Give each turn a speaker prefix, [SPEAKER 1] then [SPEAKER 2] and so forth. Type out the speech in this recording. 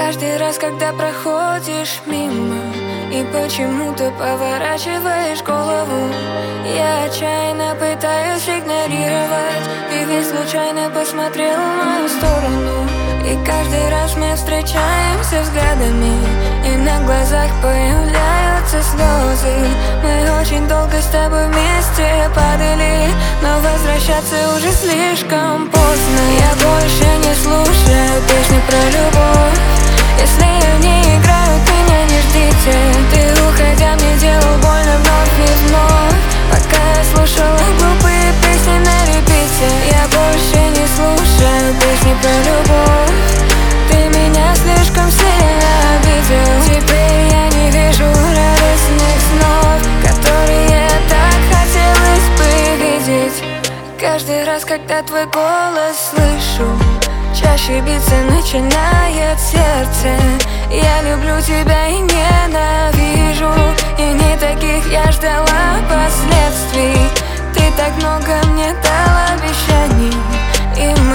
[SPEAKER 1] Каждый раз, когда проходишь мимо и почему-то поворачиваешь голову, я отчаянно пытаюсь игнорировать. Ты ведь случайно посмотрел в мою сторону. И каждый раз мы встречаемся взглядами, и на глазах появляются слезы. Мы очень долго с тобой вместе падали, но возвращаться уже слишком поздно. Я больше не слушаю песни про любовь. Если я в ней играю, меня не ждите. Ты, уходя, мне делал больно вновь и вновь, пока я слушала глупые песни на репите. Я больше не слушаю песни про любовь. Ты меня слишком сильно обидел. Теперь я не вижу радостных снов, которые так хотелось бы видеть. Каждый раз, когда твой голос слышу, чаще биться начинает сердце. Я люблю тебя и ненавижу, и не таких я ждала последствий. Ты так много мне дал обещаний, и